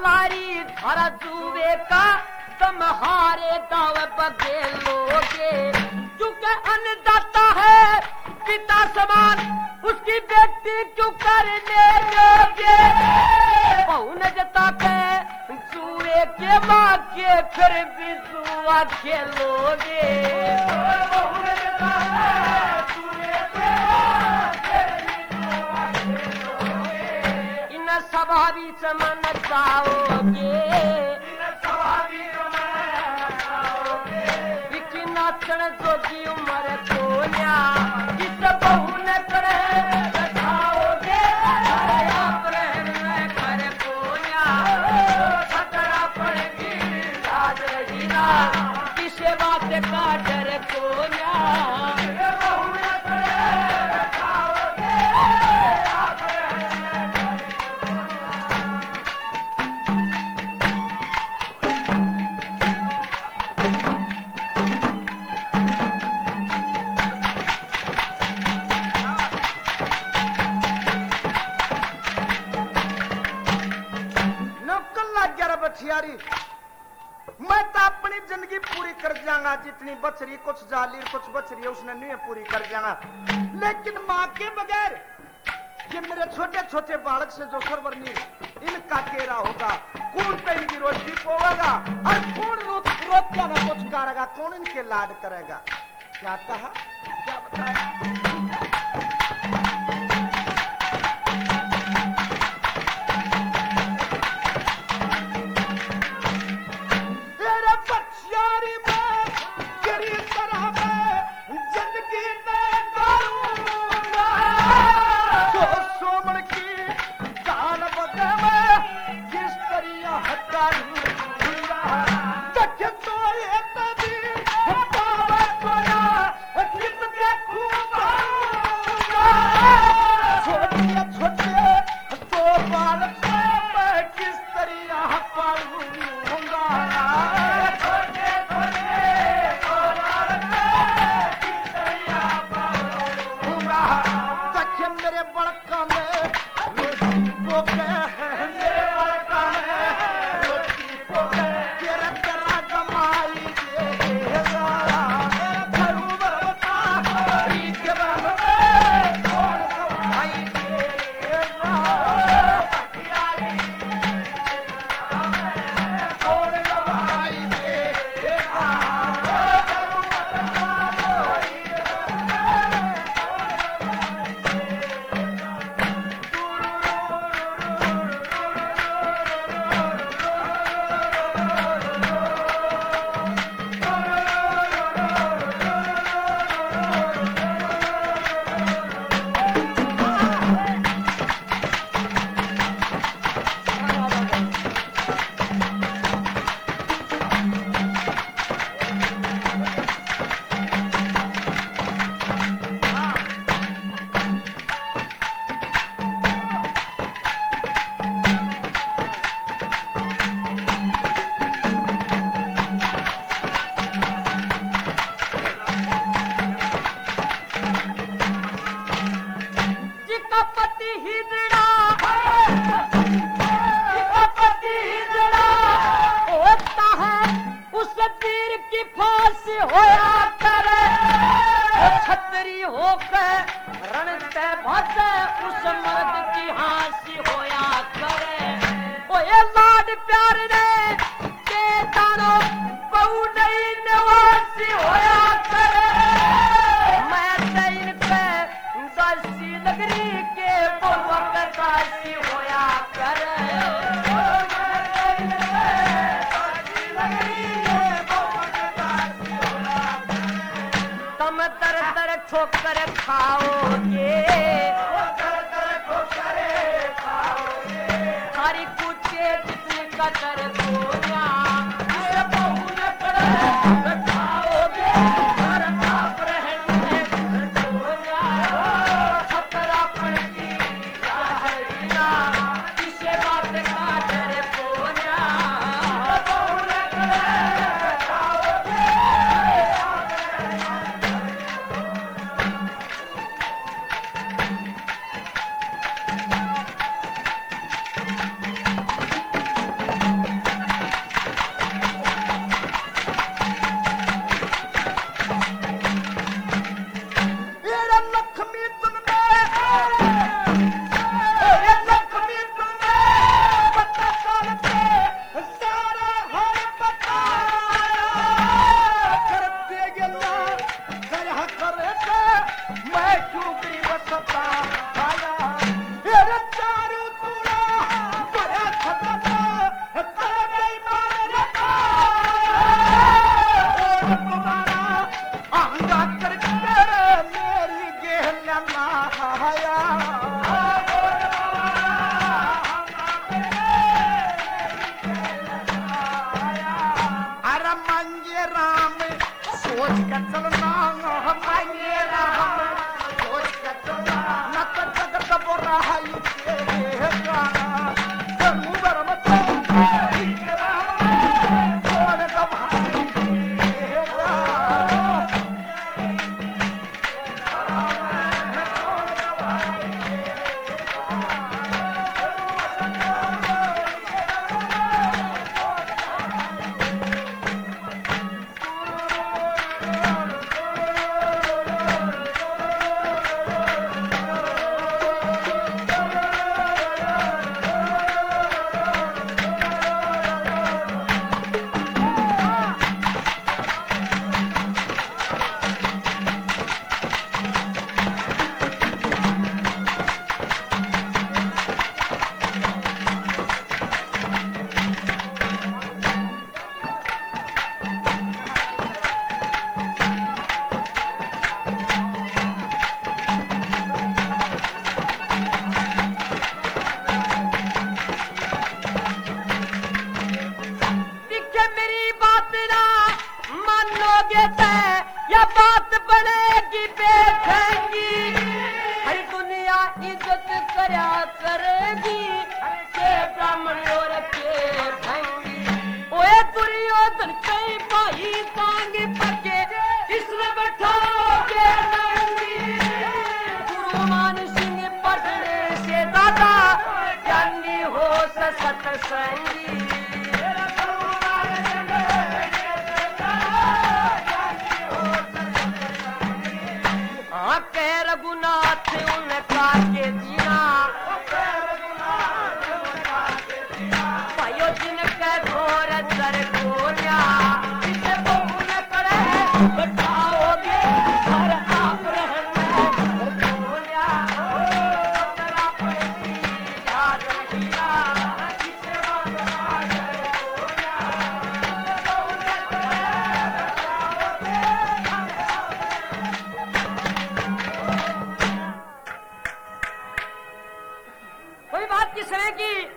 लारी धारा जुए का तुम्हारे दाव बगेलोगे क्योंकि अन्नदाता है पिता समान उसकी बेटी क्यों करने लोगे बहू न जता के जुए के माँ के फिर भी जुआ खेलोगे बहू न जता है जुए के माँ फिर भी जुआ खेलोगे इन स्वाभावी चमन जाओगे नाचण जोगी उम्र कोन्या इस बहू न करे बचाओगे प्रेम न करे कोन्या खतरा पड़ेगी याद रहीना किसे बात का डर कोन्या बहू न करे बचाओगे मैं तो अपनी जिंदगी पूरी कर जाऊंगा जितनी बचरी कुछ जाली कुछ बचरी उसने नहीं पूरी कर जाना लेकिन माँ के बगैर ये मेरे छोटे छोटे बालक से जो सरवरनी इनका केरा होगा कौन पे इनकी रोटी पोगा और कौन रोटियां में कुछ करेगा कौन इनके लाड करेगा क्या कहा क्या बताया ठोकर खाओगे हरी कुचे जितनी कदर गोया खाओगे खतरा पड़ेगी किसे बात का डर गोया करेगी के ब्राह्मण और के भंगी ओए दुर्योधन कई भाई तांग पके इसने बैठाओगे नंगी गुरु मान सिंह पढ़ने से दादा ज्ञानी हो सत्संगी कह रघुनाथ उनका के जीना भाइयों जिनके घोर दर गोलिया इसे बहु न करे बताओगे घर आप रहना गोलिया तेरा पड़ती याद रखिया इसे कोई बात किस तरह की